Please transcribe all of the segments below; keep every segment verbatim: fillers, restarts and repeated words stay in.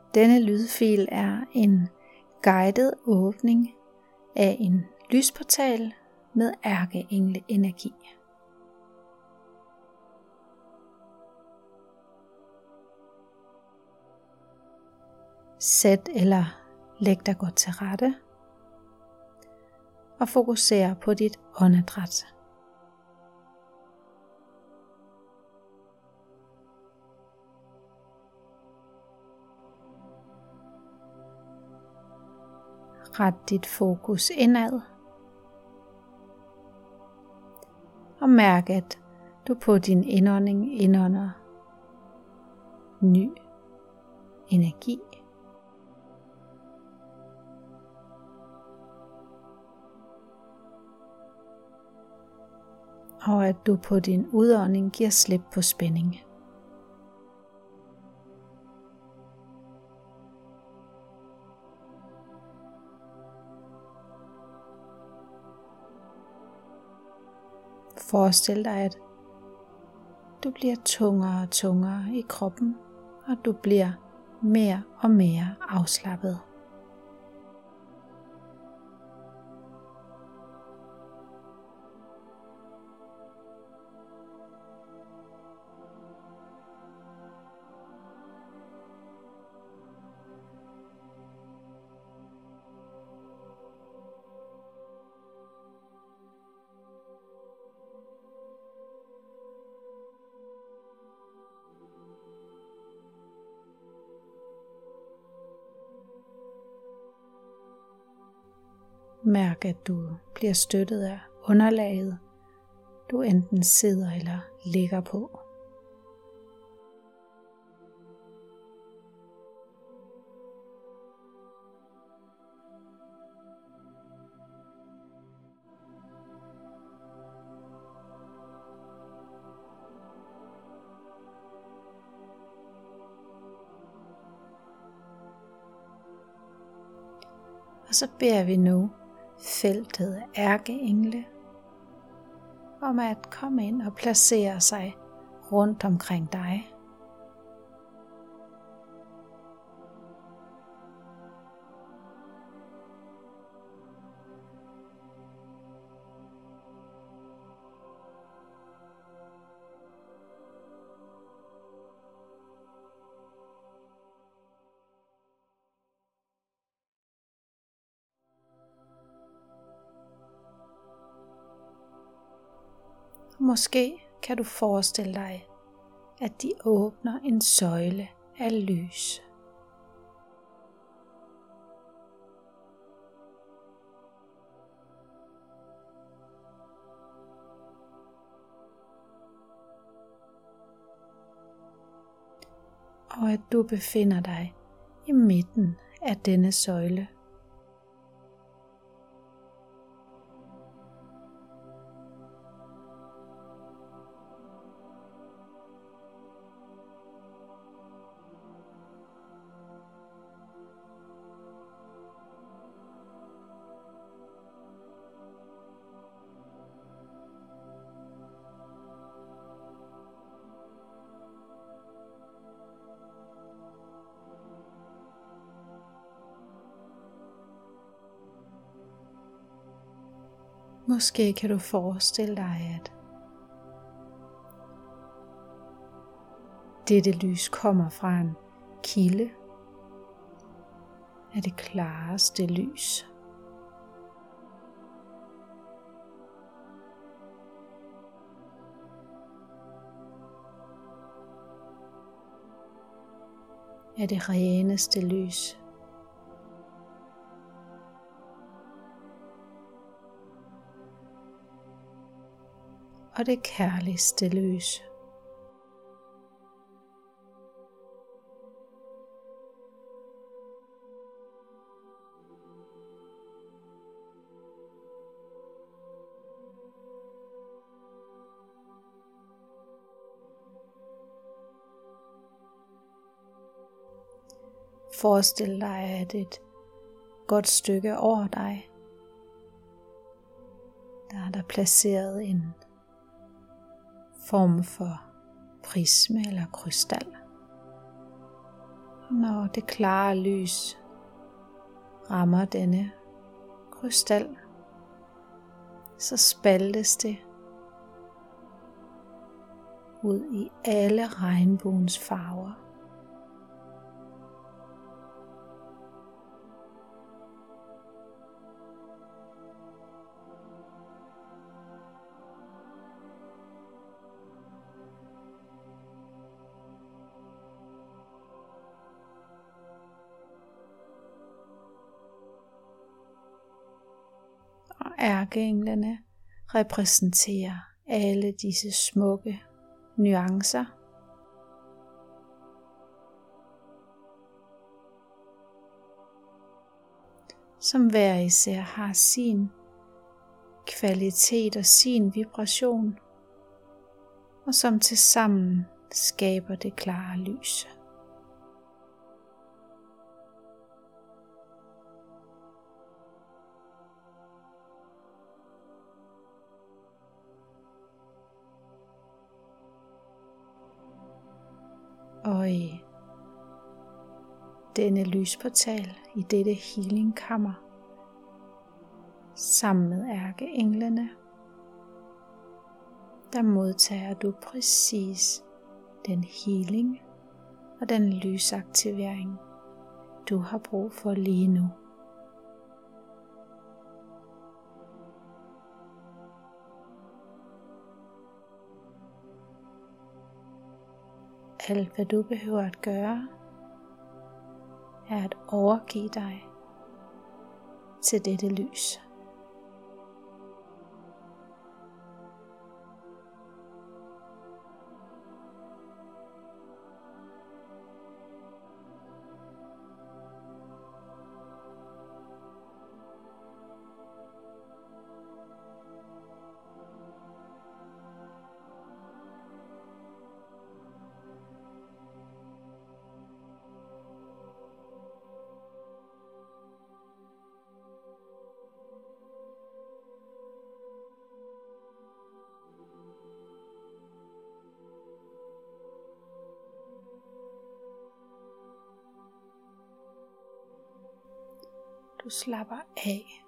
Denne lydfil er en guided åbning af en lysportal med ærkeengle-energi. Sæt eller læg dig godt til rette og fokuser på dit åndedræt. Ret dit fokus indad og mærk, at du på din indånding indånder ny energi. Og at du på din udånding giver slip på spænding. Forestil dig, at du bliver tungere og tungere i kroppen, og du bliver mere og mere afslappet. Mærk, at du bliver støttet af underlaget, du enten sidder eller ligger på. Og så beder vi nu feltet af ærkeengle om at komme ind og placere sig rundt omkring dig. Måske kan du forestille dig, at de åbner en søjle af lys. Og at du befinder dig i midten af denne søjle. Måske kan du forestille dig, at dette lys kommer fra en kilde af det klareste lys. Af det reneste lys. Og det kærligste lys. Forestil dig, at et godt stykke over dig, der er der placeret en form for prisme eller krystal. Når det klare lys rammer denne krystal, så spaltes det ud i alle regnbuens farver. Og ærkeenglene repræsenterer alle disse smukke nuancer, som hver især har sin kvalitet og sin vibration, og som tilsammen skaber det klare lys. Og i denne lysportal, i dette healingkammer, sammen med ærkeenglene, der modtager du præcis den healing og den lysaktivering, du har brug for lige nu. Alt hvad du behøver at gøre, er at overgive dig til dette lys. Du slapper af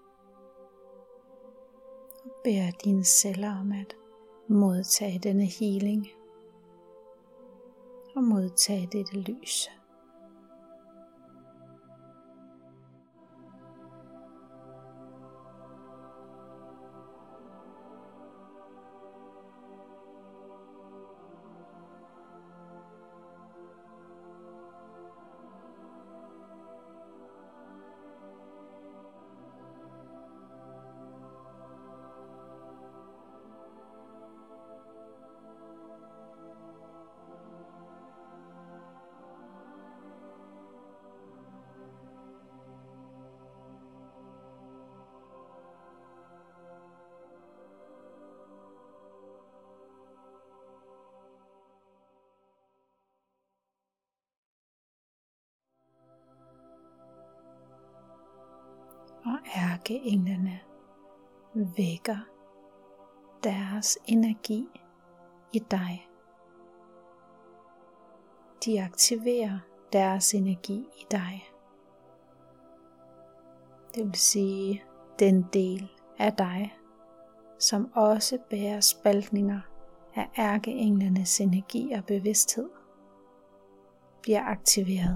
og beder dine celler om at modtage denne healing og modtage dette lys. Og ærkeenglene vækker deres energi i dig. De aktiverer deres energi i dig. Det vil sige den del af dig, som også bærer spaltninger af ærkeenglenes energi og bevidsthed, bliver aktiveret.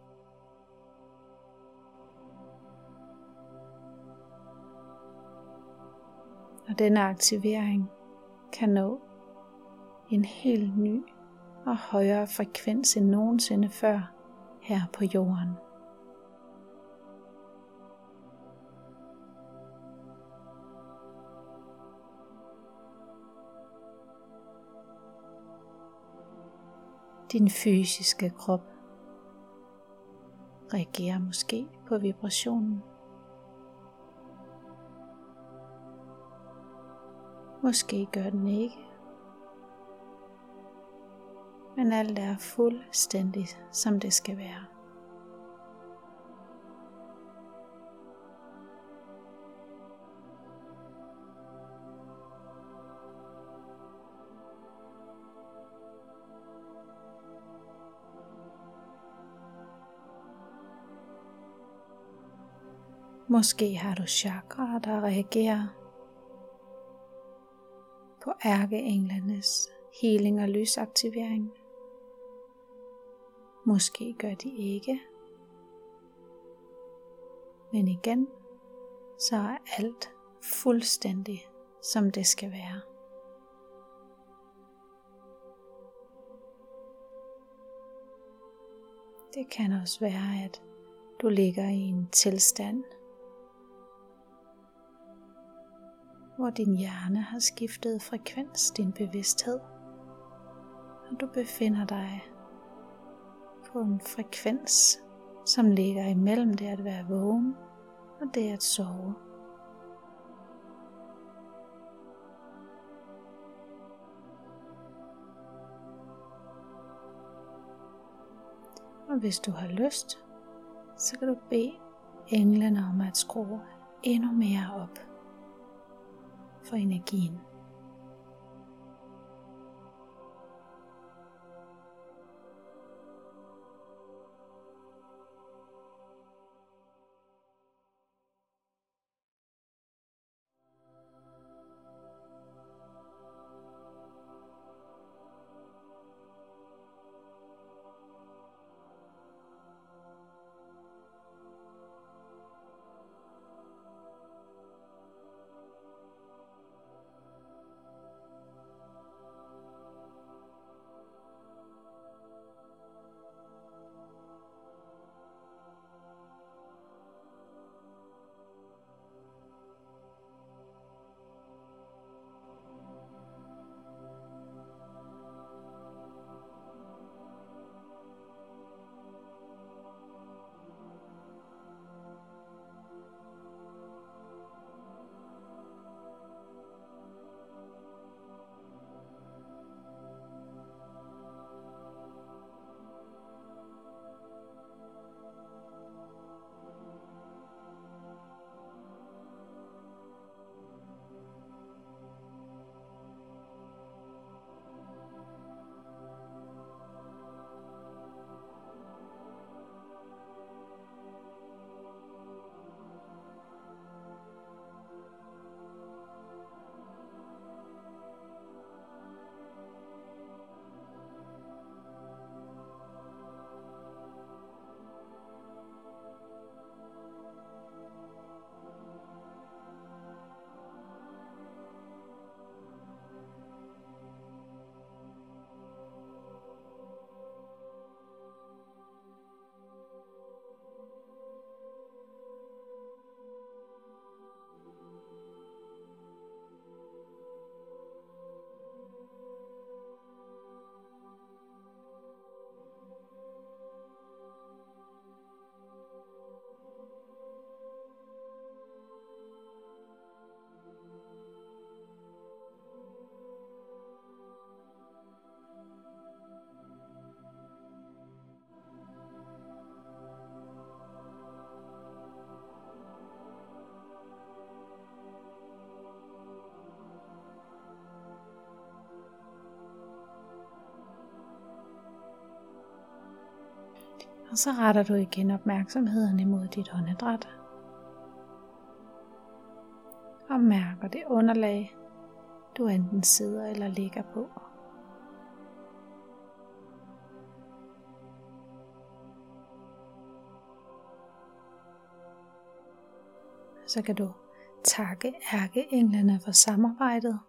Og denne aktivering kan nå en helt ny og højere frekvens end nogensinde før her på jorden. Din fysiske krop reagerer måske på vibrationen. Måske gør den ikke, men alt er fuldstændig som det skal være. Måske har du chakraer, der reagerer på ærkeenglenes healing og lysaktivering. Måske gør de ikke. Men igen, så er alt fuldstændig, som det skal være. Det kan også være, at du ligger i en tilstand, hvor din hjerne har skiftet frekvens, din bevidsthed, og du befinder dig på en frekvens, som ligger imellem det at være vågen og det at sove. Og hvis du har lyst, så kan du bede englene om at skrue endnu mere op for energien. Og så retter du igen opmærksomheden imod dit åndedræt. Og mærker det underlag, du enten sidder eller ligger på. Så kan du takke ærkeenglene for samarbejdet.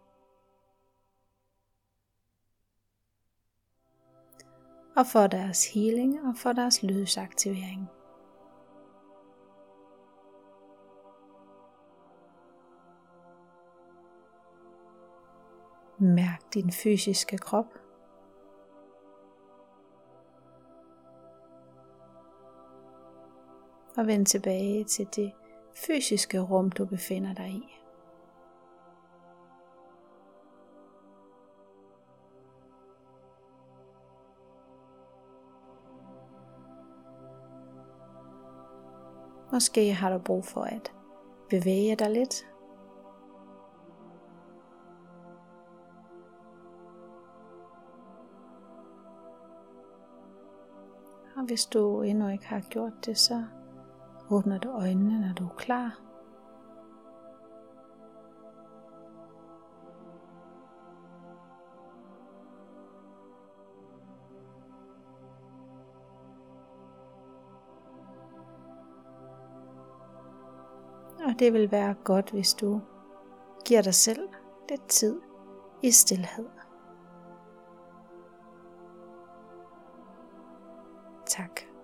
Og for deres healing og for deres lysaktivering. Mærk din fysiske krop. Og vend tilbage til det fysiske rum, du befinder dig i. Måske har du brug for at bevæge dig lidt. Og hvis du endnu ikke har gjort det, så åbner du øjnene, når du er klar. Og det vil være godt, hvis du giver dig selv lidt tid i stilhed. Tak.